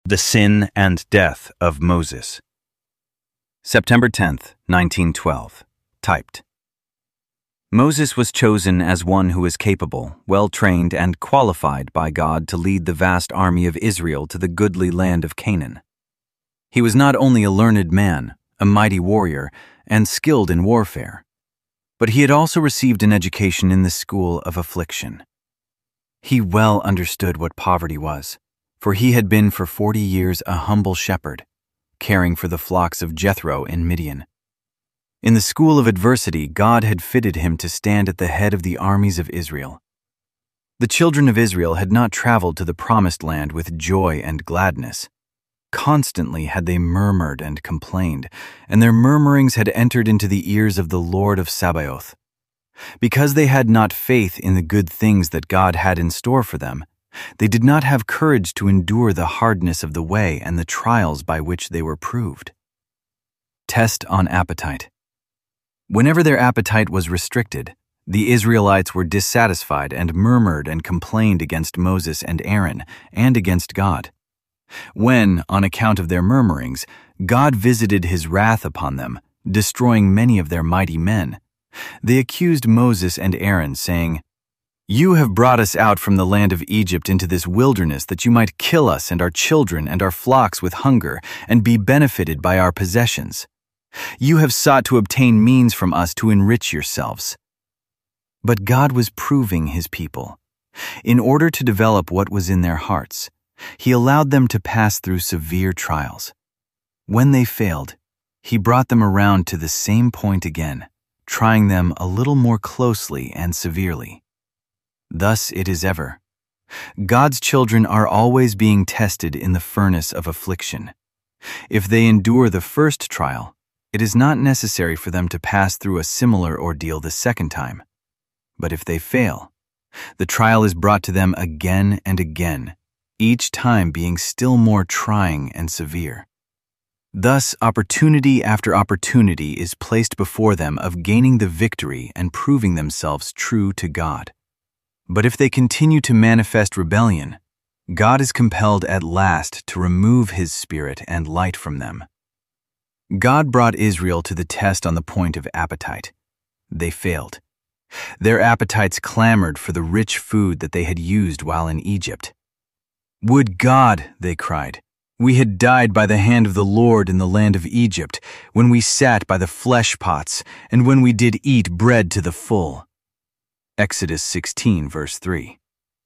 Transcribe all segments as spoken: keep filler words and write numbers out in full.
The Sin and Death of Moses. September tenth, nineteen twelve. Typed. Moses was chosen as one who is capable, well-trained, and qualified by God to lead the vast army of Israel to the goodly land of Canaan. He was not only a learned man, a mighty warrior, and skilled in warfare, but he had also received an education in the school of affliction. He well understood what poverty was, for he had been for forty years a humble shepherd, caring for the flocks of Jethro in Midian. In the school of adversity, God had fitted him to stand at the head of the armies of Israel. The children of Israel had not traveled to the promised land with joy and gladness. Constantly had they murmured and complained, and their murmurings had entered into the ears of the Lord of Sabaoth. Because they had not faith in the good things that God had in store for them, they did not have courage to endure the hardness of the way and the trials by which they were proved. Test on appetite. Whenever their appetite was restricted, the Israelites were dissatisfied and murmured and complained against Moses and Aaron and against God. When, on account of their murmurings, God visited his wrath upon them, destroying many of their mighty men, they accused Moses and Aaron, saying, "You have brought us out from the land of Egypt into this wilderness that you might kill us and our children and our flocks with hunger and be benefited by our possessions. You have sought to obtain means from us to enrich yourselves." But God was proving his people. In order to develop what was in their hearts, he allowed them to pass through severe trials. When they failed, he brought them around to the same point again, trying them a little more closely and severely. Thus it is ever. God's children are always being tested in the furnace of affliction. If they endure the first trial, it is not necessary for them to pass through a similar ordeal the second time. But if they fail, the trial is brought to them again and again, each time being still more trying and severe. Thus, opportunity after opportunity is placed before them of gaining the victory and proving themselves true to God. But if they continue to manifest rebellion, God is compelled at last to remove his spirit and light from them. God brought Israel to the test on the point of appetite. They failed. Their appetites clamored for the rich food that they had used while in Egypt. "Would God," they cried, "we had died by the hand of the Lord in the land of Egypt, when we sat by the flesh pots, and when we did eat bread to the full." Exodus sixteen, verse three.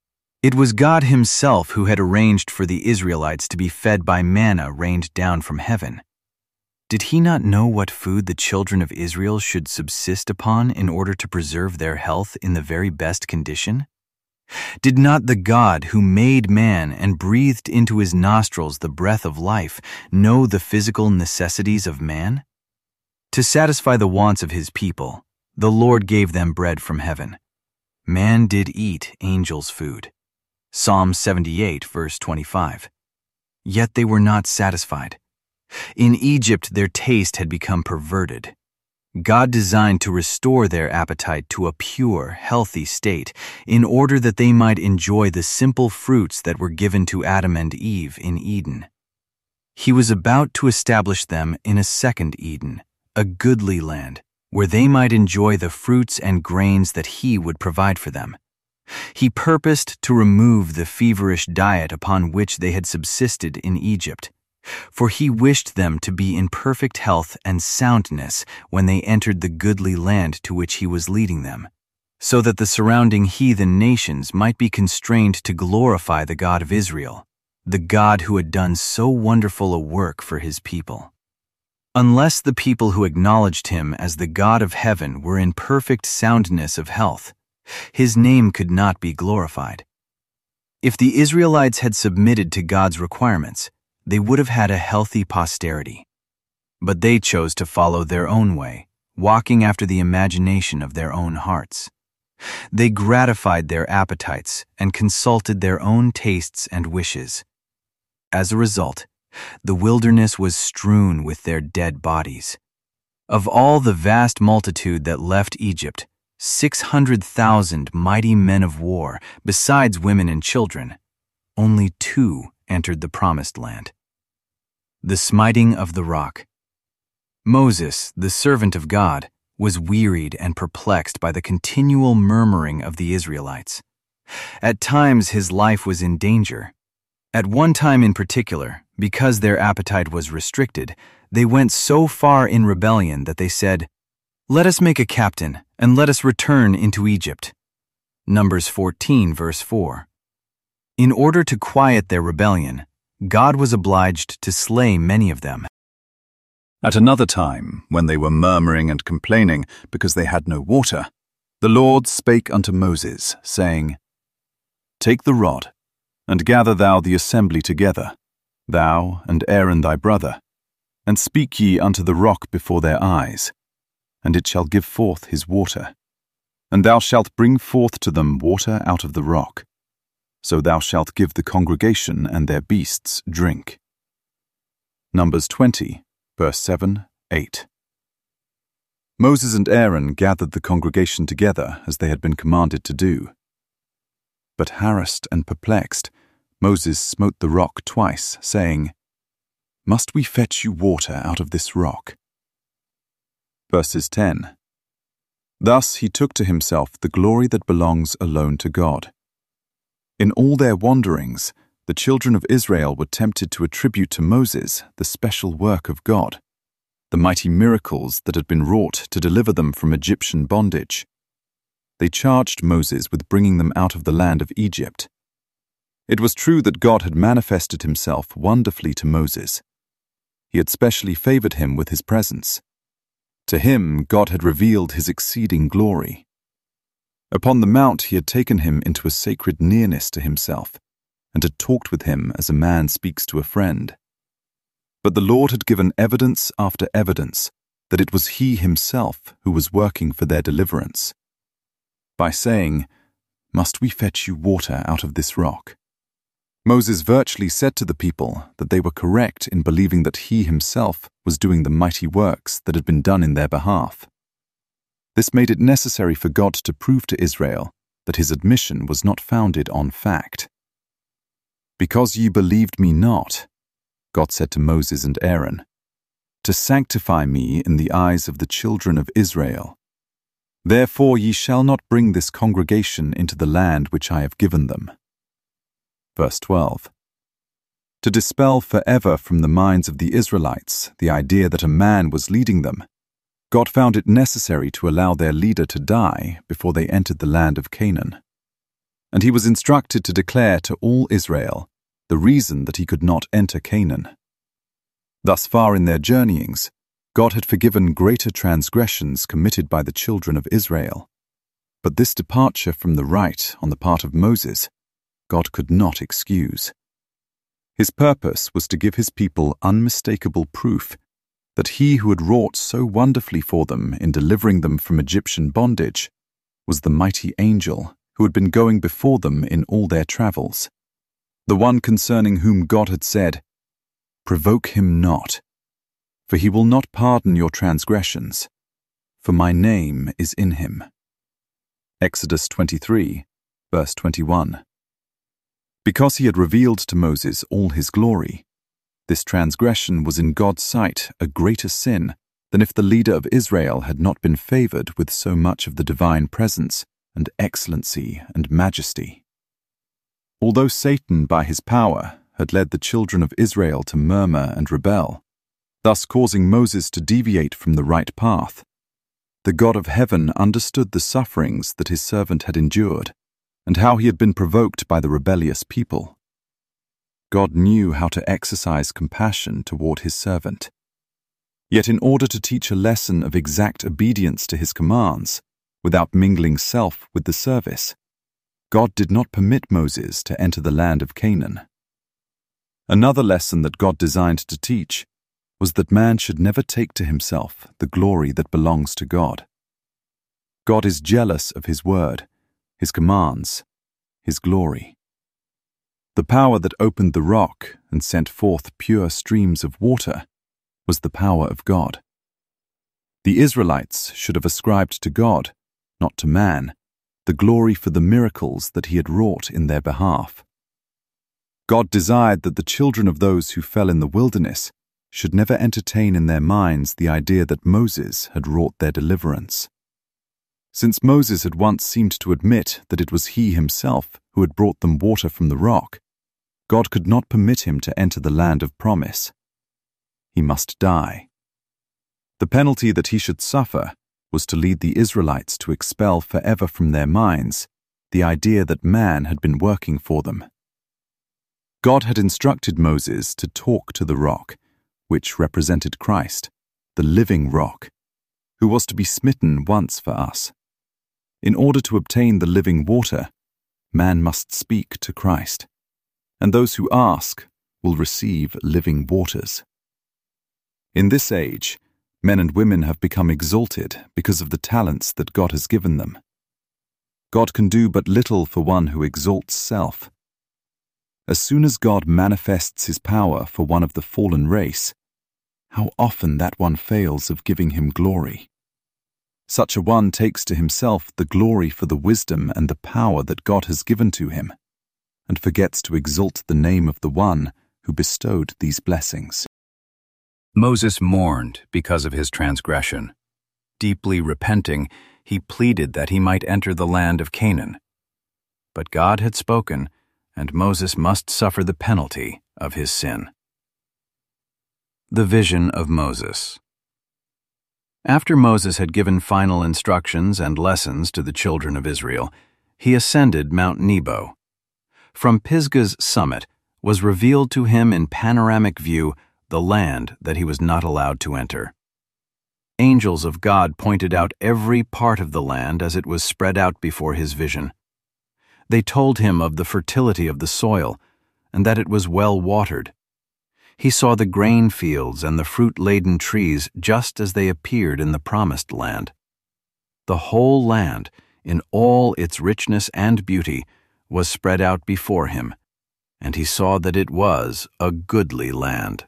It was God himself who had arranged for the Israelites to be fed by manna rained down from heaven. Did he not know what food the children of Israel should subsist upon in order to preserve their health in the very best condition? Did not the God who made man and breathed into his nostrils the breath of life know the physical necessities of man? To satisfy the wants of his people, the Lord gave them bread from heaven. Man did eat angels' food. Psalm seventy-eight, verse twenty-five. Yet they were not satisfied. In Egypt their taste had become perverted. God designed to restore their appetite to a pure, healthy state in order that they might enjoy the simple fruits that were given to Adam and Eve in Eden. He was about to establish them in a second Eden, a goodly land, where they might enjoy the fruits and grains that he would provide for them. He purposed to remove the feverish diet upon which they had subsisted in Egypt, for he wished them to be in perfect health and soundness when they entered the goodly land to which he was leading them, so that the surrounding heathen nations might be constrained to glorify the God of Israel, the God who had done so wonderful a work for his people. Unless the people who acknowledged him as the God of heaven were in perfect soundness of health, his name could not be glorified. If the Israelites had submitted to God's requirements, they would have had a healthy posterity. But they chose to follow their own way, walking after the imagination of their own hearts. They gratified their appetites and consulted their own tastes and wishes. As a result, the wilderness was strewn with their dead bodies. Of all the vast multitude that left Egypt, six hundred thousand mighty men of war, besides women and children, only two entered the Promised Land. The smiting of the rock. Moses, the servant of God, was wearied and perplexed by the continual murmuring of the Israelites. At times his life was in danger. At one time in particular, because their appetite was restricted, they went so far in rebellion that they said, "Let us make a captain, and let us return into Egypt." Numbers fourteen, verse four. In order to quiet their rebellion, God was obliged to slay many of them. At another time, when they were murmuring and complaining because they had no water, the Lord spake unto Moses, saying, Take the rod, and gather thou the assembly together, thou and Aaron thy brother, and speak ye unto the rock before their eyes, and it shall give forth his water. And thou shalt bring forth to them water out of the rock. So thou shalt give the congregation and their beasts drink. Numbers twenty, verse seven, eight. Moses and Aaron gathered the congregation together as they had been commanded to do. But harassed and perplexed, Moses smote the rock twice, saying, Must we fetch you water out of this rock? Verses ten. Thus he took to himself the glory that belongs alone to God. In all their wanderings, the children of Israel were tempted to attribute to Moses the special work of God, the mighty miracles that had been wrought to deliver them from Egyptian bondage. They charged Moses with bringing them out of the land of Egypt. It was true that God had manifested himself wonderfully to Moses. He had specially favored him with his presence. To him God had revealed his exceeding glory. Upon the mount he had taken him into a sacred nearness to himself, and had talked with him as a man speaks to a friend. But the Lord had given evidence after evidence that it was he himself who was working for their deliverance. By saying, Must we fetch you water out of this rock? Moses virtually said to the people that they were correct in believing that he himself was doing the mighty works that had been done in their behalf. This made it necessary for God to prove to Israel that his admission was not founded on fact. Because ye believed me not, God said to Moses and Aaron, to sanctify me in the eyes of the children of Israel. Therefore ye shall not bring this congregation into the land which I have given them. Verse twelve. To dispel forever from the minds of the Israelites the idea that a man was leading them, God found it necessary to allow their leader to die before they entered the land of Canaan. And he was instructed to declare to all Israel the reason that he could not enter Canaan. Thus far in their journeyings, God had forgiven greater transgressions committed by the children of Israel. But this departure from the right on the part of Moses, God could not excuse. His purpose was to give his people unmistakable proof that he who had wrought so wonderfully for them in delivering them from Egyptian bondage was the mighty angel who had been going before them in all their travels, the one concerning whom God had said, Provoke him not, for he will not pardon your transgressions, for my name is in him. Exodus twenty-three, verse twenty-one. Because he had revealed to Moses all his glory, this transgression was in God's sight a greater sin than if the leader of Israel had not been favored with so much of the divine presence and excellency and majesty. Although Satan by his power had led the children of Israel to murmur and rebel, thus causing Moses to deviate from the right path, the God of heaven understood the sufferings that his servant had endured and how he had been provoked by the rebellious people. God knew how to exercise compassion toward his servant. Yet in order to teach a lesson of exact obedience to his commands, without mingling self with the service, God did not permit Moses to enter the land of Canaan. Another lesson that God designed to teach was that man should never take to himself the glory that belongs to God. God is jealous of his word, his commands, his glory. The power that opened the rock and sent forth pure streams of water was the power of God. The Israelites should have ascribed to God, not to man, the glory for the miracles that he had wrought in their behalf. God desired that the children of those who fell in the wilderness should never entertain in their minds the idea that Moses had wrought their deliverance. Since Moses had once seemed to admit that it was he himself who had brought them water from the rock, God could not permit him to enter the land of promise. He must die. The penalty that he should suffer was to lead the Israelites to expel forever from their minds the idea that man had been working for them. God had instructed Moses to talk to the rock, which represented Christ, the living rock, who was to be smitten once for us. In order to obtain the living water, man must speak to Christ, and those who ask will receive living waters. In this age, men and women have become exalted because of the talents that God has given them. God can do but little for one who exalts self. As soon as God manifests his power for one of the fallen race, how often that one fails of giving him glory. Such a one takes to himself the glory for the wisdom and the power that God has given to him, and forgets to exalt the name of the one who bestowed these blessings. Moses mourned because of his transgression. Deeply repenting, he pleaded that he might enter the land of Canaan. But God had spoken, and Moses must suffer the penalty of his sin. The vision of Moses. After Moses had given final instructions and lessons to the children of Israel, he ascended Mount Nebo. From Pisgah's summit was revealed to him in panoramic view the land that he was not allowed to enter. Angels of God pointed out every part of the land as it was spread out before his vision. They told him of the fertility of the soil, and that it was well watered. He saw the grain fields and the fruit-laden trees just as they appeared in the promised land. The whole land, in all its richness and beauty, was spread out before him, and he saw that it was a goodly land.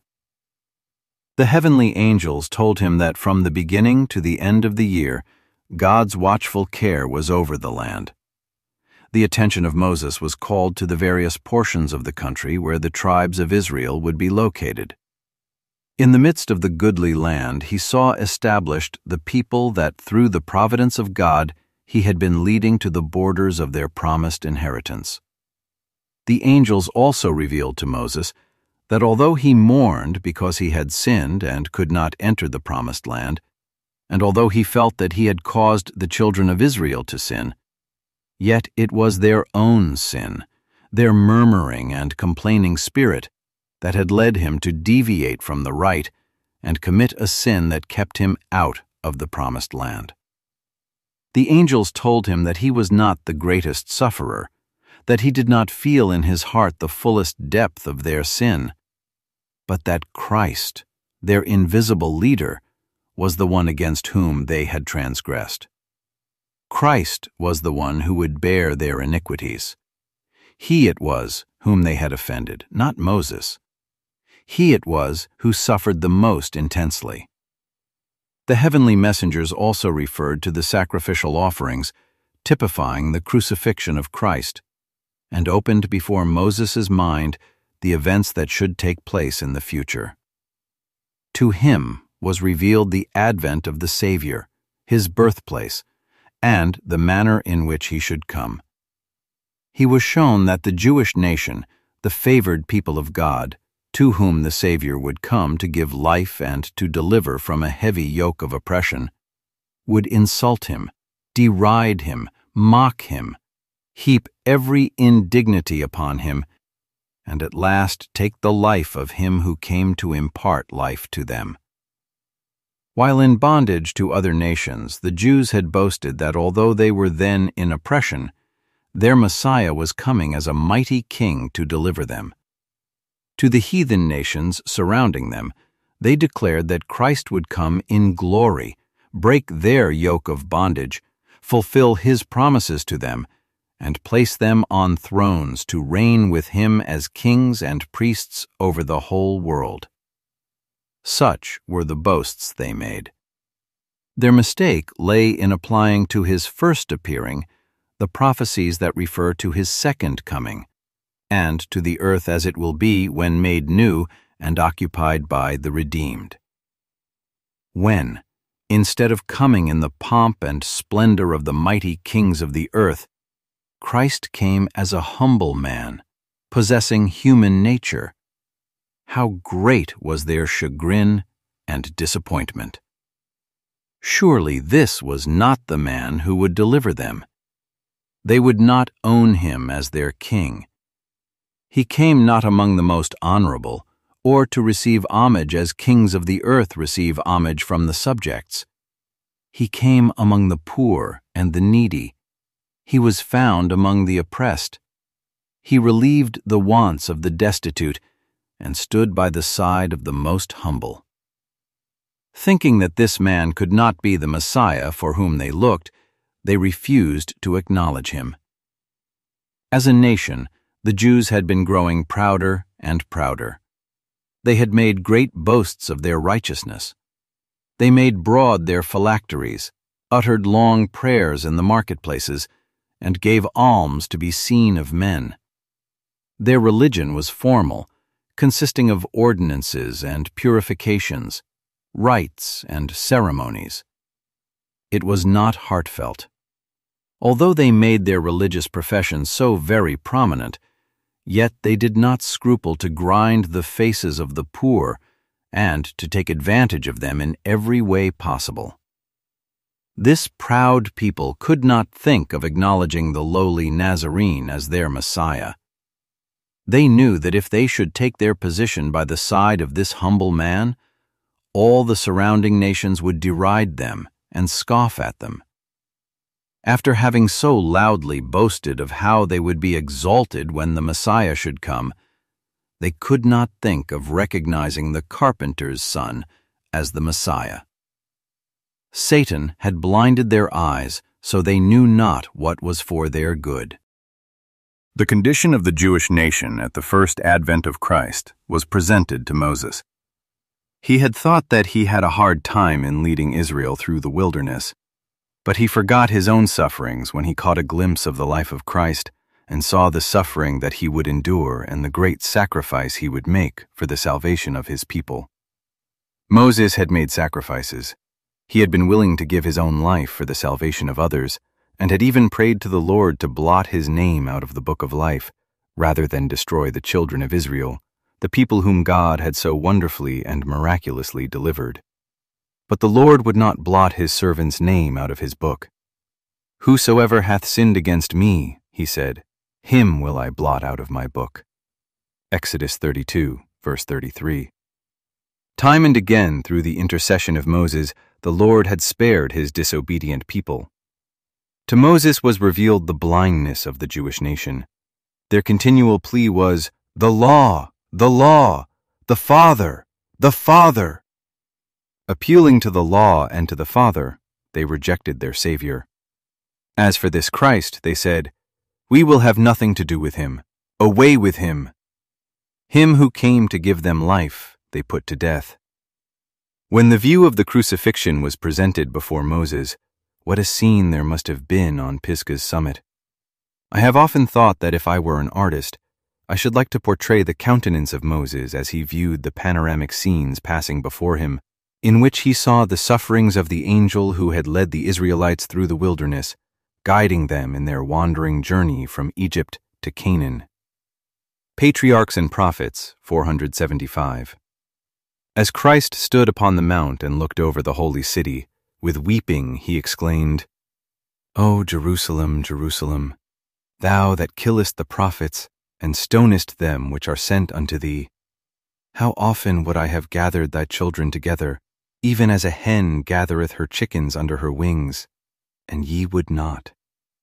The heavenly angels told him that from the beginning to the end of the year, God's watchful care was over the land. The attention of Moses was called to the various portions of the country where the tribes of Israel would be located. In the midst of the goodly land, he saw established the people that through the providence of God he had been leading to the borders of their promised inheritance. The angels also revealed to Moses that although he mourned because he had sinned and could not enter the promised land, and although he felt that he had caused the children of Israel to sin, yet it was their own sin, their murmuring and complaining spirit, that had led him to deviate from the right and commit a sin that kept him out of the promised land. The angels told him that he was not the greatest sufferer, that he did not feel in his heart the fullest depth of their sin, but that Christ, their invisible leader, was the one against whom they had transgressed. Christ was the one who would bear their iniquities. He it was whom they had offended, not Moses. He it was who suffered the most intensely. The heavenly messengers also referred to the sacrificial offerings, typifying the crucifixion of Christ, and opened before Moses' mind the events that should take place in the future. To him was revealed the advent of the Savior, his birthplace, and the manner in which he should come. He was shown that the Jewish nation, the favored people of God, to whom the Savior would come to give life and to deliver from a heavy yoke of oppression, would insult him, deride him, mock him, heap every indignity upon him, and at last take the life of him who came to impart life to them. While in bondage to other nations, the Jews had boasted that although they were then in oppression, their Messiah was coming as a mighty king to deliver them. To the heathen nations surrounding them, they declared that Christ would come in glory, break their yoke of bondage, fulfill his promises to them, and place them on thrones to reign with him as kings and priests over the whole world. Such were the boasts they made. Their mistake lay in applying to his first appearing the prophecies that refer to his second coming, and to the earth as it will be when made new and occupied by the redeemed. When, instead of coming in the pomp and splendor of the mighty kings of the earth, Christ came as a humble man, possessing human nature, how great was their chagrin and disappointment. Surely this was not the man who would deliver them. They would not own him as their king. He came not among the most honorable, or to receive homage as kings of the earth receive homage from the subjects. He came among the poor and the needy. He was found among the oppressed. He relieved the wants of the destitute and stood by the side of the most humble. Thinking that this man could not be the Messiah for whom they looked, they refused to acknowledge him. As a nation, the Jews had been growing prouder and prouder. They had made great boasts of their righteousness. They made broad their phylacteries, uttered long prayers in the marketplaces, and gave alms to be seen of men. Their religion was formal, consisting of ordinances and purifications, rites and ceremonies. It was not heartfelt. Although they made their religious profession so very prominent, yet they did not scruple to grind the faces of the poor and to take advantage of them in every way possible. This proud people could not think of acknowledging the lowly Nazarene as their Messiah. They knew that if they should take their position by the side of this humble man, all the surrounding nations would deride them and scoff at them. After having so loudly boasted of how they would be exalted when the Messiah should come, they could not think of recognizing the carpenter's son as the Messiah. Satan had blinded their eyes so they knew not what was for their good. The condition of the Jewish nation at the first advent of Christ was presented to Moses. He had thought that he had a hard time in leading Israel through the wilderness, but he forgot his own sufferings when he caught a glimpse of the life of Christ and saw the suffering that he would endure and the great sacrifice he would make for the salvation of his people. Moses had made sacrifices. He had been willing to give his own life for the salvation of others, and had even prayed to the Lord to blot his name out of the book of life, rather than destroy the children of Israel, the people whom God had so wonderfully and miraculously delivered. But the Lord would not blot his servant's name out of his book. Whosoever hath sinned against me, he said, him will I blot out of my book. Exodus thirty-two, verse thirty-three. Time and again, through the intercession of Moses, the Lord had spared his disobedient people. To Moses was revealed the blindness of the Jewish nation. Their continual plea was, the law, the law, the Father, the Father. Appealing to the law and to the Father, they rejected their Savior. As for this Christ, they said, we will have nothing to do with him. Away with him. Him who came to give them life, they put to death. When the view of the crucifixion was presented before Moses, what a scene there must have been on Pisgah's summit. I have often thought that if I were an artist, I should like to portray the countenance of Moses as he viewed the panoramic scenes passing before him, in which he saw the sufferings of the angel who had led the Israelites through the wilderness, guiding them in their wandering journey from Egypt to Canaan. Patriarchs and Prophets, four seventy-five. As Christ stood upon the mount and looked over the holy city, with weeping he exclaimed, O Jerusalem, Jerusalem, thou that killest the prophets, and stonest them which are sent unto thee, how often would I have gathered thy children together, even as a hen gathereth her chickens under her wings, and ye would not.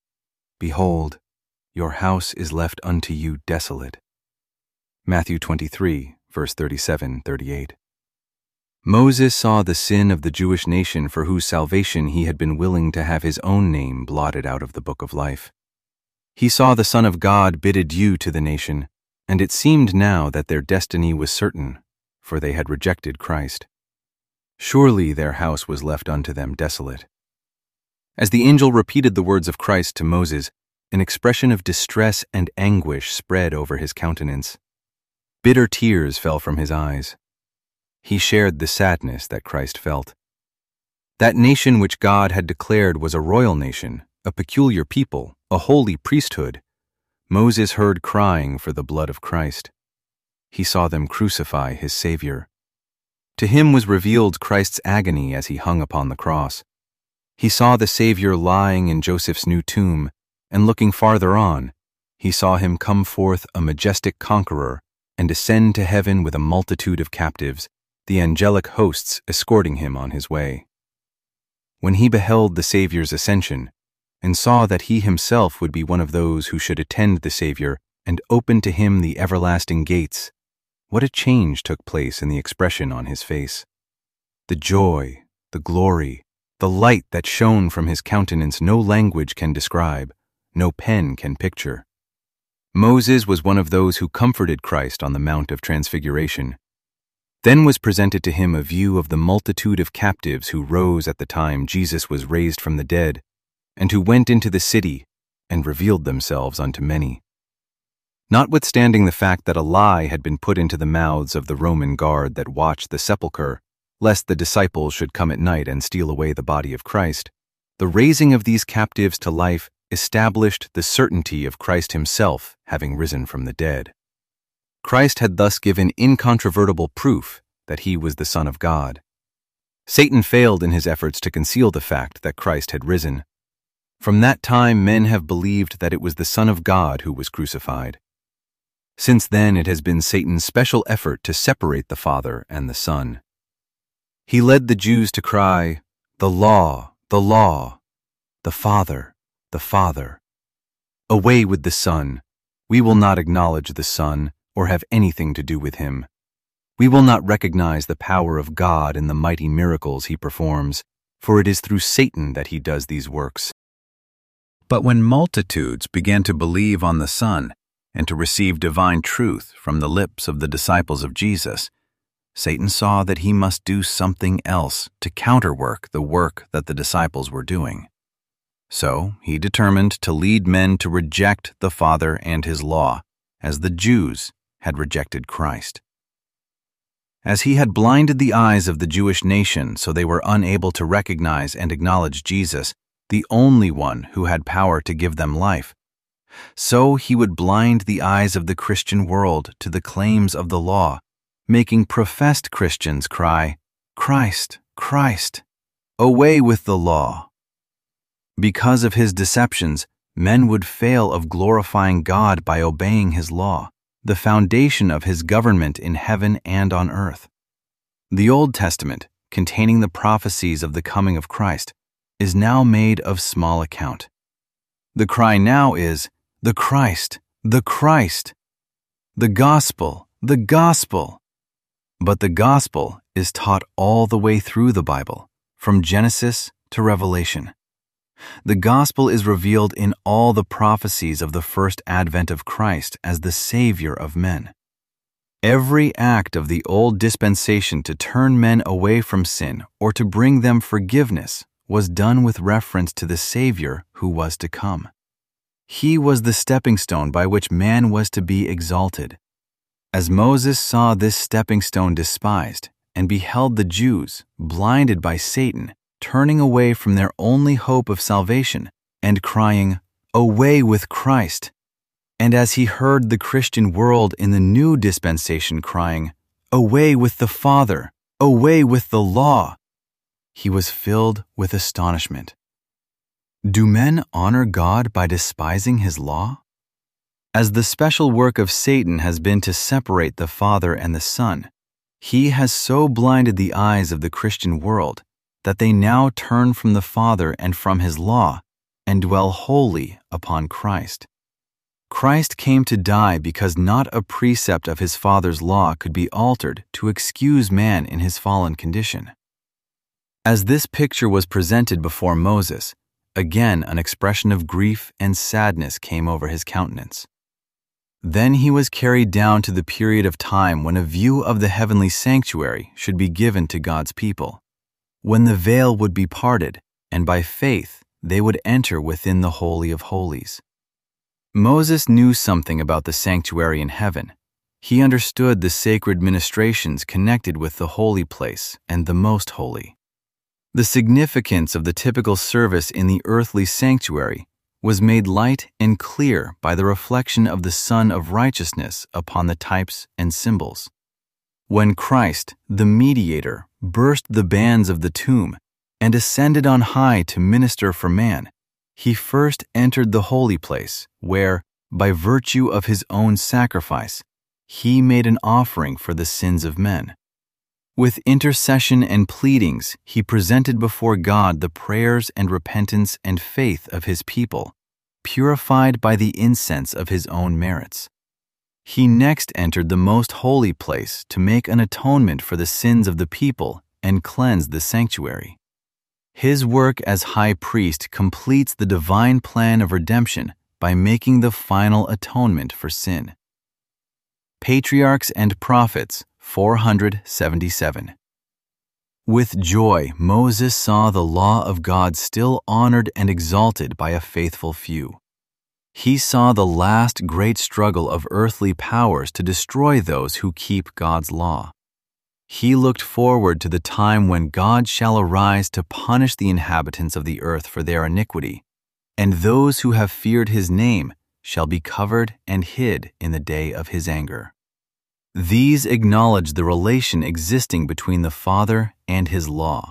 Behold, your house is left unto you desolate. Matthew twenty-three, verse thirty-seven, thirty-eight. Moses saw the sin of the Jewish nation for whose salvation he had been willing to have his own name blotted out of the book of life. He saw the Son of God bid adieu to the nation, and it seemed now that their destiny was certain, for they had rejected Christ. Surely their house was left unto them desolate. As the angel repeated the words of Christ to Moses, an expression of distress and anguish spread over his countenance. Bitter tears fell from his eyes. He shared the sadness that Christ felt. That nation which God had declared was a royal nation, a peculiar people, a holy priesthood, Moses heard crying for the blood of Christ. He saw them crucify his Savior. To him was revealed Christ's agony as he hung upon the cross. He saw the Savior lying in Joseph's new tomb, and looking farther on, he saw him come forth a majestic conqueror and ascend to heaven with a multitude of captives, the angelic hosts escorting him on his way. When he beheld the Savior's ascension, and saw that he himself would be one of those who should attend the Savior and open to him the everlasting gates, what a change took place in the expression on his face. The joy, the glory, the light that shone from his countenance no language can describe, no pen can picture. Moses was one of those who comforted Christ on the Mount of Transfiguration. Then was presented to him a view of the multitude of captives who rose at the time Jesus was raised from the dead, and who went into the city and revealed themselves unto many. Notwithstanding the fact that a lie had been put into the mouths of the Roman guard that watched the sepulchre, lest the disciples should come at night and steal away the body of Christ, the raising of these captives to life established the certainty of Christ himself having risen from the dead. Christ had thus given incontrovertible proof that he was the Son of God. Satan failed in his efforts to conceal the fact that Christ had risen. From that time men have believed that it was the Son of God who was crucified. Since then it has been Satan's special effort to separate the Father and the Son. He led the Jews to cry, "The law, the law, the Father, the Father. Away with the Son. We will not acknowledge the Son or have anything to do with him. We will not recognize the power of God in the mighty miracles he performs, for it is through Satan that he does these works." But when multitudes began to believe on the Son and to receive divine truth from the lips of the disciples of Jesus, Satan saw that he must do something else to counterwork the work that the disciples were doing. So he determined to lead men to reject the Father and his law, as the Jews had rejected Christ. As he had blinded the eyes of the Jewish nation so they were unable to recognize and acknowledge Jesus, the only one who had power to give them life, so he would blind the eyes of the Christian world to the claims of the law, making professed Christians cry, "Christ, Christ, away with the law." Because of his deceptions, men would fail of glorifying God by obeying his law, the foundation of his government in heaven and on earth. The Old Testament, containing the prophecies of the coming of Christ, is now made of small account. The cry now is, "The Christ, the Christ, the gospel, the gospel." But the gospel is taught all the way through the Bible, from Genesis to Revelation. The gospel is revealed in all the prophecies of the first advent of Christ as the Savior of men. Every act of the old dispensation to turn men away from sin or to bring them forgiveness was done with reference to the Savior who was to come. He was the stepping stone by which man was to be exalted. As Moses saw this stepping stone despised and beheld the Jews, blinded by Satan, turning away from their only hope of salvation and crying, "Away with Christ," and as he heard the Christian world in the new dispensation crying, "Away with the Father, away with the law," he was filled with astonishment. Do men honor God by despising his law? As the special work of Satan has been to separate the Father and the Son, he has so blinded the eyes of the Christian world that they now turn from the Father and from his law and dwell wholly upon Christ. Christ came to die because not a precept of his Father's law could be altered to excuse man in his fallen condition. As this picture was presented before Moses, again an expression of grief and sadness came over his countenance. Then he was carried down to the period of time when a view of the heavenly sanctuary should be given to God's people, when the veil would be parted, and by faith they would enter within the Holy of Holies. Moses knew something about the sanctuary in heaven. He understood the sacred ministrations connected with the holy place and the most holy. The significance of the typical service in the earthly sanctuary was made light and clear by the reflection of the Sun of Righteousness upon the types and symbols. When Christ, the mediator, burst the bands of the tomb and ascended on high to minister for man, he first entered the holy place where, by virtue of his own sacrifice, he made an offering for the sins of men. With intercession and pleadings, he presented before God the prayers and repentance and faith of his people, purified by the incense of his own merits. He next entered the most holy place to make an atonement for the sins of the people and cleanse the sanctuary. His work as high priest completes the divine plan of redemption by making the final atonement for sin. Patriarchs and Prophets, four hundred seventy-seven. With joy, Moses saw the law of God still honored and exalted by a faithful few. He saw the last great struggle of earthly powers to destroy those who keep God's law. He looked forward to the time when God shall arise to punish the inhabitants of the earth for their iniquity, and those who have feared his name shall be covered and hid in the day of his anger. These acknowledge the relation existing between the Father and his law.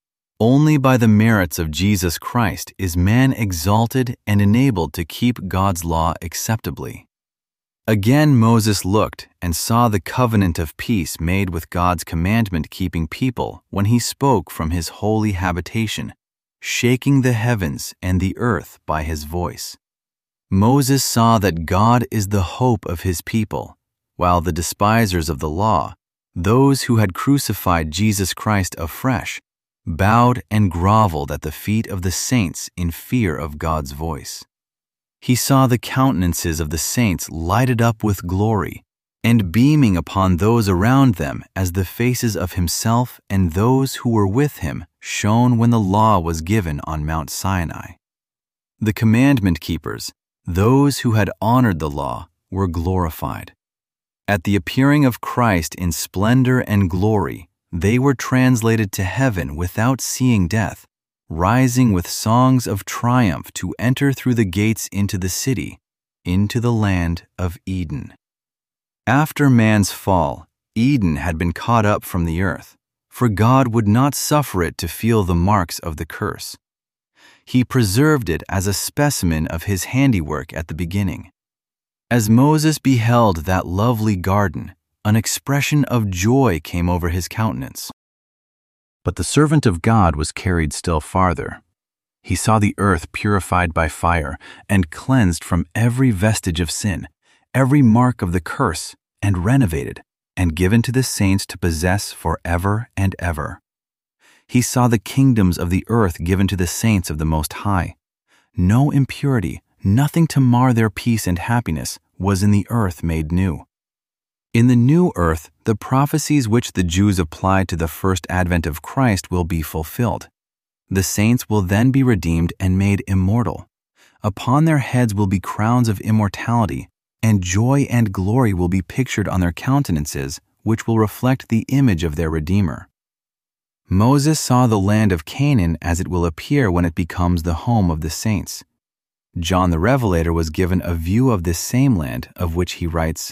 Only by the merits of Jesus Christ is man exalted and enabled to keep God's law acceptably. Again Moses looked and saw the covenant of peace made with God's commandment-keeping people when he spoke from his holy habitation, shaking the heavens and the earth by his voice. Moses saw that God is the hope of his people, while the despisers of the law, those who had crucified Jesus Christ afresh, bowed and groveled at the feet of the saints in fear of God's voice. He saw the countenances of the saints lighted up with glory, and beaming upon those around them as the faces of himself and those who were with him shone when the law was given on Mount Sinai. The commandment keepers, those who had honored the law, were glorified. At the appearing of Christ in splendor and glory, they were translated to heaven without seeing death, rising with songs of triumph to enter through the gates into the city, into the land of Eden. After man's fall, Eden had been caught up from the earth, for God would not suffer it to feel the marks of the curse. He preserved it as a specimen of his handiwork at the beginning. As Moses beheld that lovely garden, an expression of joy came over his countenance. But the servant of God was carried still farther. He saw the earth purified by fire and cleansed from every vestige of sin, every mark of the curse, and renovated, and given to the saints to possess forever and ever. He saw the kingdoms of the earth given to the saints of the Most High. No impurity, nothing to mar their peace and happiness, was in the earth made new. In the new earth, the prophecies which the Jews applied to the first advent of Christ will be fulfilled. The saints will then be redeemed and made immortal. Upon their heads will be crowns of immortality, and joy and glory will be pictured on their countenances, which will reflect the image of their Redeemer. Moses saw the land of Canaan as it will appear when it becomes the home of the saints. John the Revelator was given a view of this same land, of which he writes,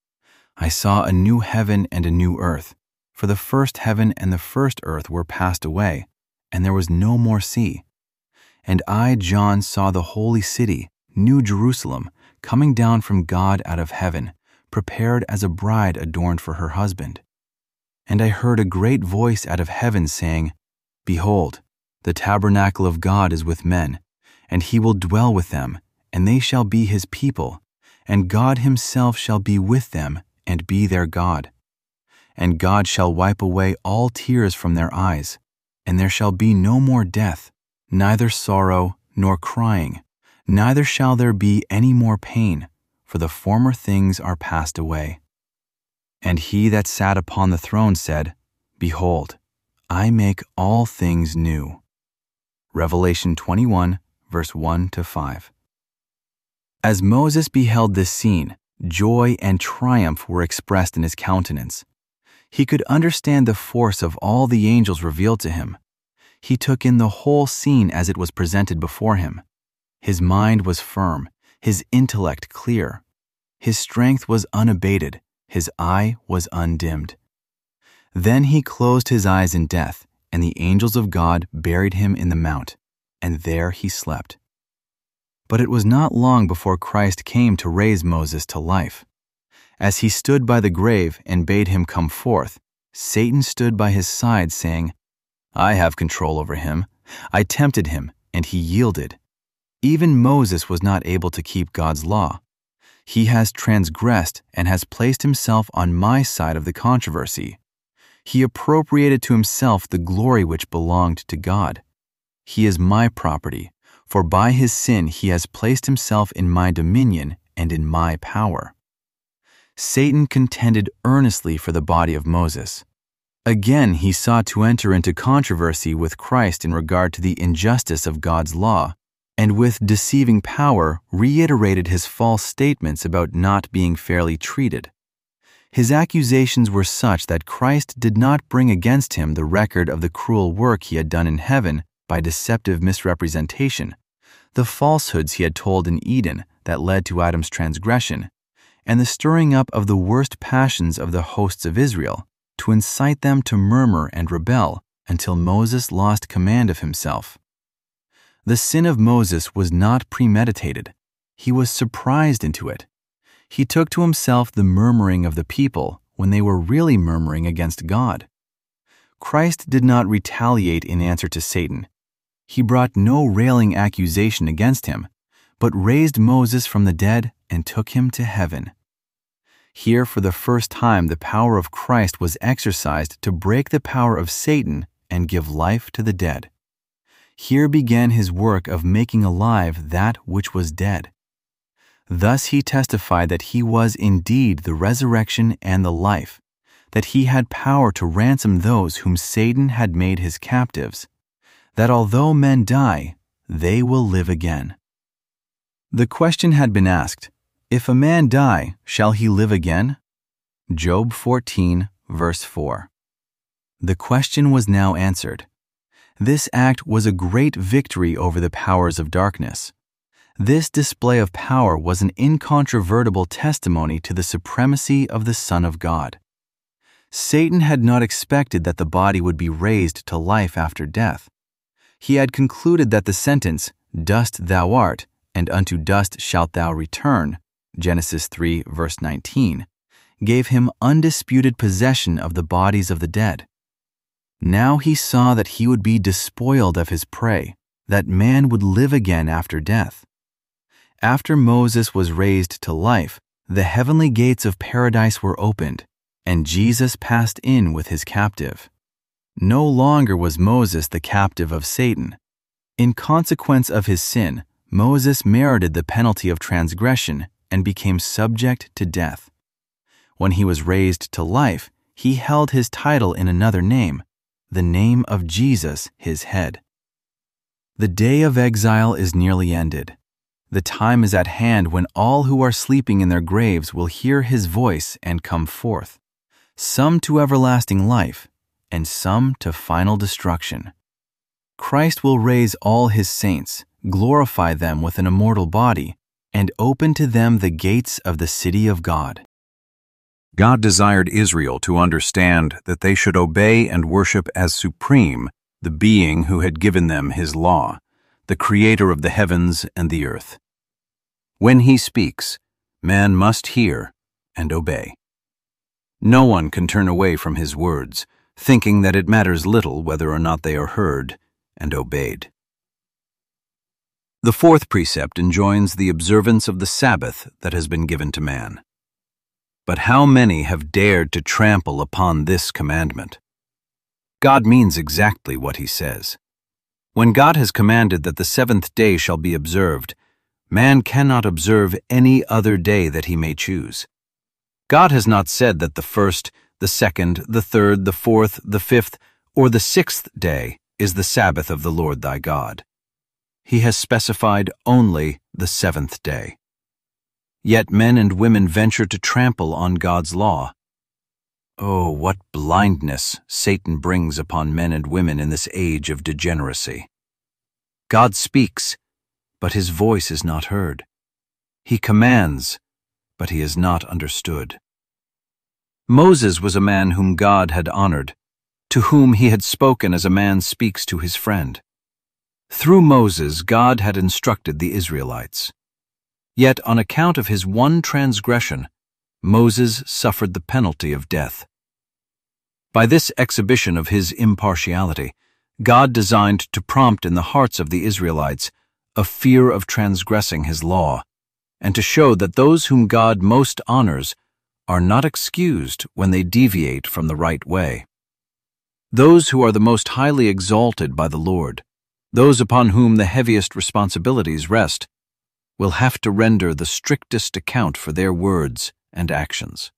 I saw a new heaven and a new earth, for the first heaven and the first earth were passed away, and there was no more sea. And I, John, saw the holy city, New Jerusalem, coming down from God out of heaven, prepared as a bride adorned for her husband. And I heard a great voice out of heaven saying, Behold, the tabernacle of God is with men, and he will dwell with them, and they shall be his people, and God himself shall be with them, and be their God. And God shall wipe away all tears from their eyes, and there shall be no more death, neither sorrow nor crying, neither shall there be any more pain, for the former things are passed away. And he that sat upon the throne said, Behold, I make all things new. Revelation twenty-one, verse one to five. As Moses beheld this scene, joy and triumph were expressed in his countenance. He could understand the force of all the angels revealed to him. He took in the whole scene as it was presented before him. His mind was firm, his intellect clear. His strength was unabated, his eye was undimmed. Then he closed his eyes in death, and the angels of God buried him in the mount, and there he slept. But it was not long before Christ came to raise Moses to life. As he stood by the grave and bade him come forth, Satan stood by his side, saying, "I have control over him. I tempted him, and he yielded." Even Moses was not able to keep God's law. He has transgressed and has placed himself on my side of the controversy. He appropriated to himself the glory which belonged to God. He is my property, for by his sin he has placed himself in my dominion and in my power. Satan contended earnestly for the body of Moses. Again he sought to enter into controversy with Christ in regard to the injustice of God's law, and with deceiving power reiterated his false statements about not being fairly treated. His accusations were such that Christ did not bring against him the record of the cruel work he had done in heaven by deceptive misrepresentation, the falsehoods he had told in Eden that led to Adam's transgression, and the stirring up of the worst passions of the hosts of Israel to incite them to murmur and rebel until Moses lost command of himself. The sin of Moses was not premeditated. He was surprised into it. He took to himself the murmuring of the people when they were really murmuring against God. Christ did not retaliate in answer to Satan. He brought no railing accusation against him, but raised Moses from the dead and took him to heaven. Here for the first time the power of Christ was exercised to break the power of Satan and give life to the dead. Here began his work of making alive that which was dead. Thus he testified that he was indeed the resurrection and the life, that he had power to ransom those whom Satan had made his captives, that although men die, they will live again. The question had been asked, if a man die, shall he live again? Job fourteen, verse four. The question was now answered. This act was a great victory over the powers of darkness. This display of power was an incontrovertible testimony to the supremacy of the Son of God. Satan had not expected that the body would be raised to life after death. He had concluded that the sentence, "Dust thou art, and unto dust shalt thou return," Genesis three, verse nineteen, gave him undisputed possession of the bodies of the dead. Now he saw that he would be despoiled of his prey, that man would live again after death. After Moses was raised to life, the heavenly gates of paradise were opened, and Jesus passed in with his captive. No longer was Moses the captive of Satan. In consequence of his sin, Moses merited the penalty of transgression and became subject to death. When he was raised to life, he held his title in another name, the name of Jesus, his head. The day of exile is nearly ended. The time is at hand when all who are sleeping in their graves will hear his voice and come forth, some to everlasting life, and some to final destruction. Christ will raise all his saints, glorify them with an immortal body, and open to them the gates of the city of God. God desired Israel to understand that they should obey and worship as supreme the being who had given them his law, the creator of the heavens and the earth. When he speaks, man must hear and obey. No one can turn away from his words, thinking that it matters little whether or not they are heard and obeyed. The fourth precept enjoins the observance of the Sabbath that has been given to man. But how many have dared to trample upon this commandment? God means exactly what he says. When God has commanded that the seventh day shall be observed, man cannot observe any other day that he may choose. God has not said that the first, the second, the third, the fourth, the fifth, or the sixth day is the Sabbath of the Lord thy God. He has specified only the seventh day. Yet men and women venture to trample on God's law. Oh, what blindness Satan brings upon men and women in this age of degeneracy. God speaks, but his voice is not heard. He commands, but he is not understood. Moses was a man whom God had honored, to whom he had spoken as a man speaks to his friend. Through Moses, God had instructed the Israelites. Yet on account of his one transgression, Moses suffered the penalty of death. By this exhibition of his impartiality, God designed to prompt in the hearts of the Israelites a fear of transgressing his law, and to show that those whom God most honors are not excused when they deviate from the right way. Those who are the most highly exalted by the Lord, those upon whom the heaviest responsibilities rest, will have to render the strictest account for their words and actions.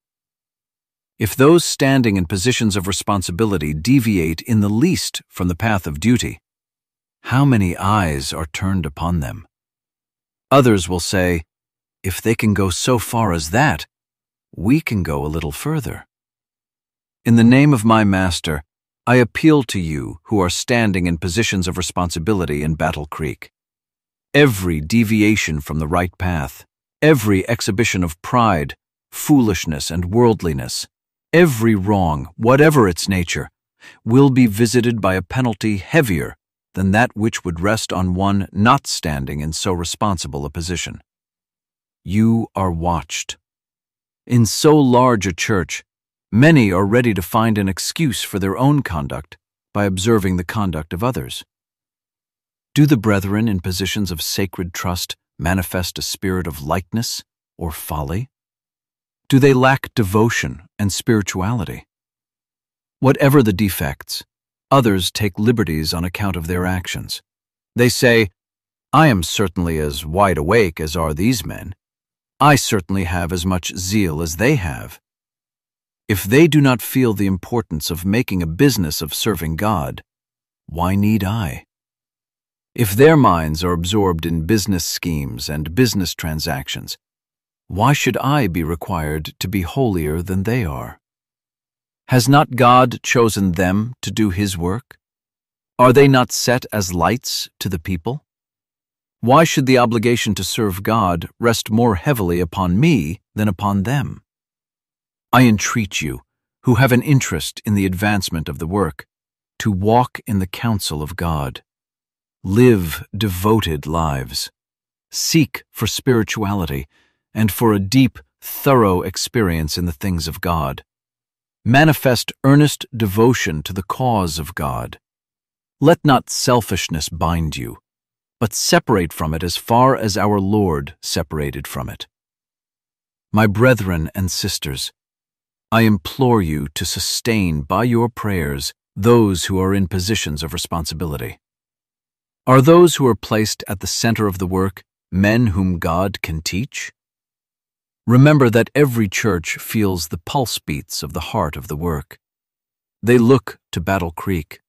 If those standing in positions of responsibility deviate in the least from the path of duty, how many eyes are turned upon them? Others will say, if they can go so far as that, we can go a little further. In the name of my Master, I appeal to you who are standing in positions of responsibility in Battle Creek. Every deviation from the right path, every exhibition of pride, foolishness, and worldliness, every wrong, whatever its nature, will be visited by a penalty heavier than that which would rest on one not standing in so responsible a position. You are watched. In so large a church, many are ready to find an excuse for their own conduct by observing the conduct of others. Do the brethren in positions of sacred trust manifest a spirit of likeness or folly? Do they lack devotion and spirituality? Whatever the defects, others take liberties on account of their actions. They say, I am certainly as wide awake as are these men. I certainly have as much zeal as they have. If they do not feel the importance of making a business of serving God, why need I? If their minds are absorbed in business schemes and business transactions, why should I be required to be holier than they are? Has not God chosen them to do his work? Are they not set as lights to the people? Why should the obligation to serve God rest more heavily upon me than upon them? I entreat you, who have an interest in the advancement of the work, to walk in the counsel of God. Live devoted lives. Seek for spirituality and for a deep, thorough experience in the things of God. Manifest earnest devotion to the cause of God. Let not selfishness bind you, but separate from it as far as our Lord separated from it. My brethren and sisters, I implore you to sustain by your prayers those who are in positions of responsibility. Are those who are placed at the center of the work men whom God can teach? Remember that every church feels the pulse beats of the heart of the work. They look to Battle Creek.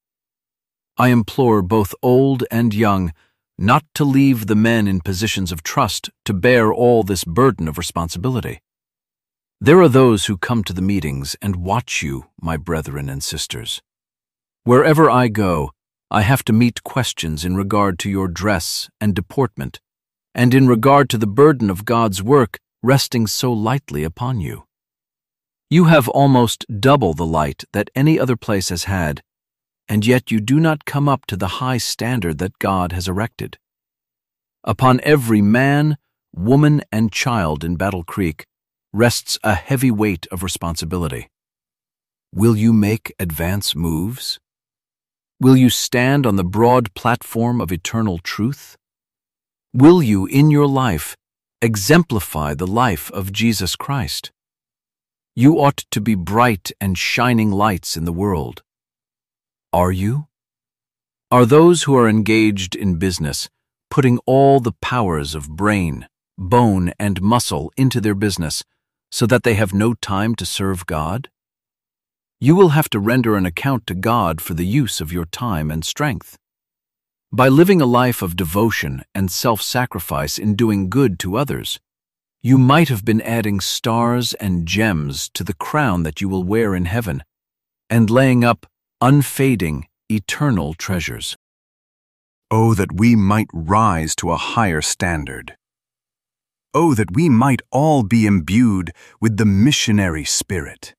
I implore both old and young not to leave the men in positions of trust to bear all this burden of responsibility. There are those who come to the meetings and watch you, my brethren and sisters. Wherever I go, I have to meet questions in regard to your dress and deportment, and in regard to the burden of God's work resting so lightly upon you. You have almost double the light that any other place has had, and yet you do not come up to the high standard that God has erected. Upon every man, woman, and child in Battle Creek rests a heavy weight of responsibility. Will you make advance moves? Will you stand on the broad platform of eternal truth? Will you, in your life, exemplify the life of Jesus Christ? You ought to be bright and shining lights in the world. Are you? Are those who are engaged in business putting all the powers of brain, bone, and muscle into their business so that they have no time to serve God? You will have to render an account to God for the use of your time and strength. By living a life of devotion and self-sacrifice in doing good to others, You might have been adding stars and gems to the crown that you will wear in heaven, and laying up unfading, eternal treasures. Oh, that we might rise to a higher standard. Oh, that we might all be imbued with the missionary spirit.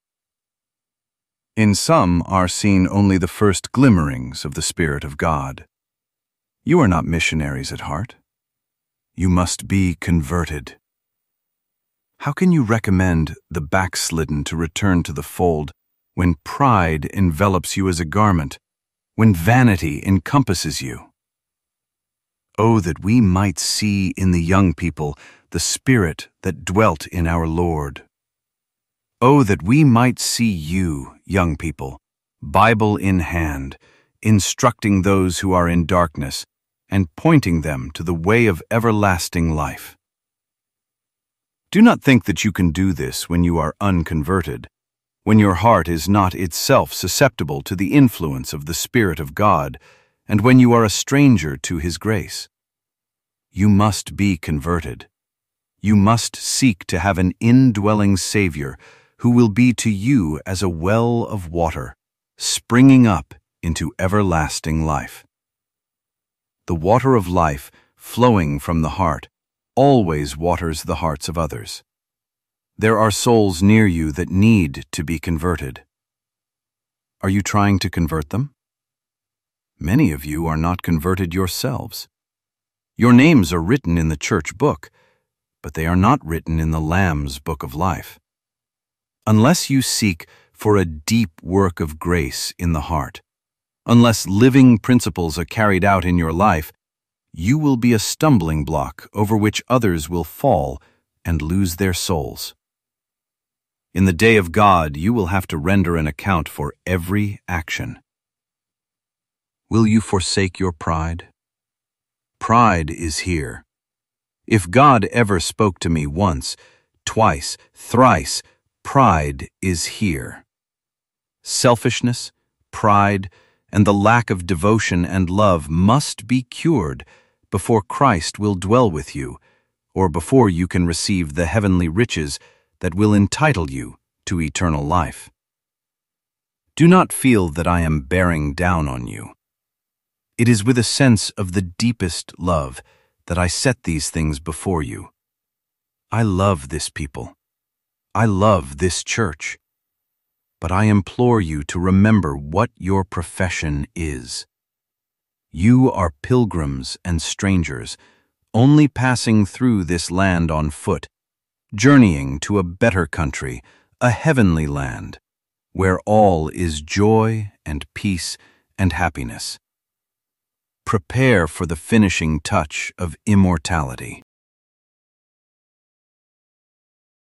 In some are seen only the first glimmerings of the Spirit of God. You are not missionaries at heart. You must be converted. How can you recommend the backslidden to return to the fold when pride envelops you as a garment, when vanity encompasses you? Oh, that we might see in the young people the Spirit that dwelt in our Lord. Oh, that we might see you, young people, Bible in hand, instructing those who are in darkness and pointing them to the way of everlasting life. Do not think that you can do this when you are unconverted, when your heart is not itself susceptible to the influence of the Spirit of God, and when you are a stranger to His grace. You must be converted. You must seek to have an indwelling Savior who will be to you as a well of water, springing up into everlasting life. The water of life, flowing from the heart, always waters the hearts of others. There are souls near you that need to be converted. Are you trying to convert them? Many of you are not converted yourselves. Your names are written in the church book, but they are not written in the Lamb's book of life. Unless you seek for a deep work of grace in the heart, unless living principles are carried out in your life, you will be a stumbling block over which others will fall and lose their souls. In the day of God, you will have to render an account for every action. Will you forsake your pride? Pride is here. If God ever spoke to me once, twice, thrice, pride is here. Selfishness, pride, and the lack of devotion and love must be cured before Christ will dwell with you, or before you can receive the heavenly riches that will entitle you to eternal life. Do not feel that I am bearing down on you. It is with a sense of the deepest love that I set these things before you. I love this people. I love this church. But I implore you to remember what your profession is. You are pilgrims and strangers, only passing through this land on foot, journeying to a better country, a heavenly land, where all is joy and peace and happiness. Prepare for the finishing touch of immortality.